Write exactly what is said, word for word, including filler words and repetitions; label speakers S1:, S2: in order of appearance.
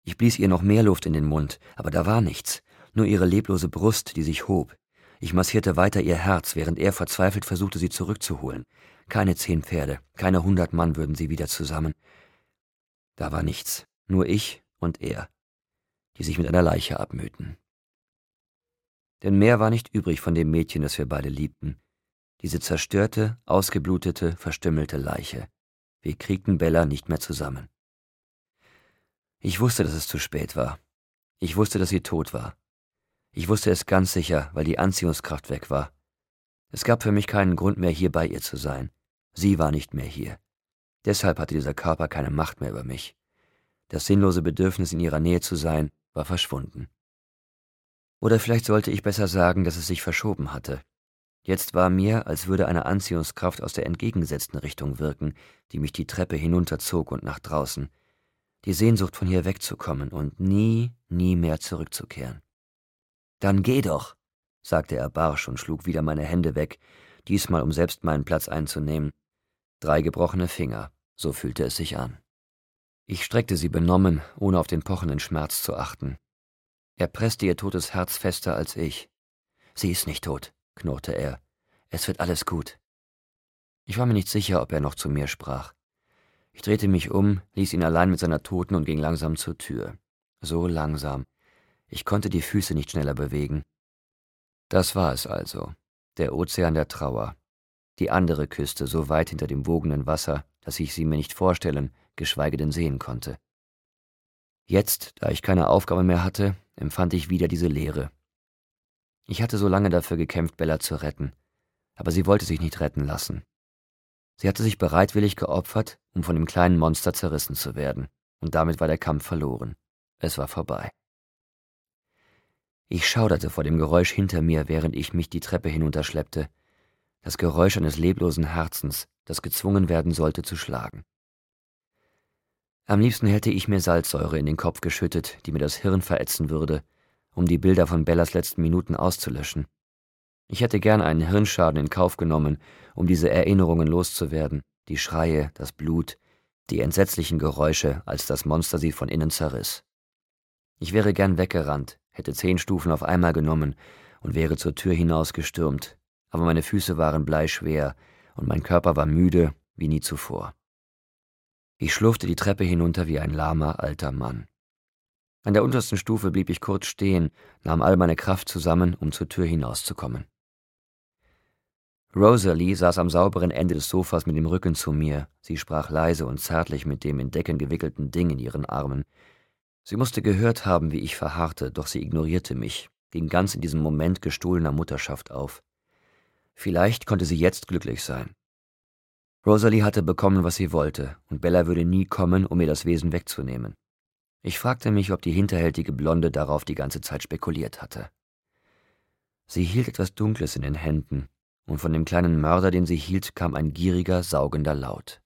S1: Ich blies ihr noch mehr Luft in den Mund, aber da war nichts, nur ihre leblose Brust, die sich hob. Ich massierte weiter ihr Herz, während er verzweifelt versuchte, sie zurückzuholen. Keine zehn Pferde, keine hundert Mann würden sie wieder zusammen. Da war nichts, nur ich und er, die sich mit einer Leiche abmühten. Denn mehr war nicht übrig von dem Mädchen, das wir beide liebten. Diese zerstörte, ausgeblutete, verstümmelte Leiche. Wir kriegten Bella nicht mehr zusammen. Ich wusste, dass es zu spät war. Ich wusste, dass sie tot war. Ich wusste es ganz sicher, weil die Anziehungskraft weg war. Es gab für mich keinen Grund mehr, hier bei ihr zu sein. Sie war nicht mehr hier. Deshalb hatte dieser Körper keine Macht mehr über mich. Das sinnlose Bedürfnis, in ihrer Nähe zu sein, war verschwunden. Oder vielleicht sollte ich besser sagen, dass es sich verschoben hatte. Jetzt war mir, als würde eine Anziehungskraft aus der entgegengesetzten Richtung wirken, die mich die Treppe hinunterzog und nach draußen. Die Sehnsucht, von hier wegzukommen und nie, nie mehr zurückzukehren. »Dann geh doch«, sagte er barsch und schlug wieder meine Hände weg, diesmal um selbst meinen Platz einzunehmen. Drei gebrochene Finger, so fühlte es sich an. Ich streckte sie benommen, ohne auf den pochenden Schmerz zu achten. Er presste ihr totes Herz fester als ich. »Sie ist nicht tot«, knurrte er. »Es wird alles gut.« Ich war mir nicht sicher, ob er noch zu mir sprach. Ich drehte mich um, ließ ihn allein mit seiner Toten und ging langsam zur Tür. So langsam. Ich konnte die Füße nicht schneller bewegen. Das war es also, der Ozean der Trauer. Die andere Küste, so weit hinter dem wogenden Wasser, dass ich sie mir nicht vorstellen, geschweige denn sehen konnte. Jetzt, da ich keine Aufgabe mehr hatte, empfand ich wieder diese Leere. Ich hatte so lange dafür gekämpft, Bella zu retten, aber sie wollte sich nicht retten lassen. Sie hatte sich bereitwillig geopfert, um von dem kleinen Monster zerrissen zu werden, und damit war der Kampf verloren. Es war vorbei. Ich schauderte vor dem Geräusch hinter mir, während ich mich die Treppe hinunterschleppte, das Geräusch eines leblosen Herzens, das gezwungen werden sollte zu schlagen. Am liebsten hätte ich mir Salzsäure in den Kopf geschüttet, die mir das Hirn verätzen würde, um die Bilder von Bellas letzten Minuten auszulöschen. Ich hätte gern einen Hirnschaden in Kauf genommen, um diese Erinnerungen loszuwerden, die Schreie, das Blut, die entsetzlichen Geräusche, als das Monster sie von innen zerriss. Ich wäre gern weggerannt, hätte zehn Stufen auf einmal genommen und wäre zur Tür hinaus gestürmt, aber meine Füße waren bleischwer und mein Körper war müde wie nie zuvor. Ich schlurfte die Treppe hinunter wie ein lahmer alter Mann. An der untersten Stufe blieb ich kurz stehen, nahm all meine Kraft zusammen, um zur Tür hinauszukommen. Rosalie saß am sauberen Ende des Sofas mit dem Rücken zu mir. Sie sprach leise und zärtlich mit dem in Decken gewickelten Ding in ihren Armen. Sie musste gehört haben, wie ich verharrte, doch sie ignorierte mich, ging ganz in diesem Moment gestohlener Mutterschaft auf. Vielleicht konnte sie jetzt glücklich sein. Rosalie hatte bekommen, was sie wollte, und Bella würde nie kommen, um ihr das Wesen wegzunehmen. Ich fragte mich, ob die hinterhältige Blonde darauf die ganze Zeit spekuliert hatte. Sie hielt etwas Dunkles in den Händen, und von dem kleinen Mörder, den sie hielt, kam ein gieriger, saugender Laut.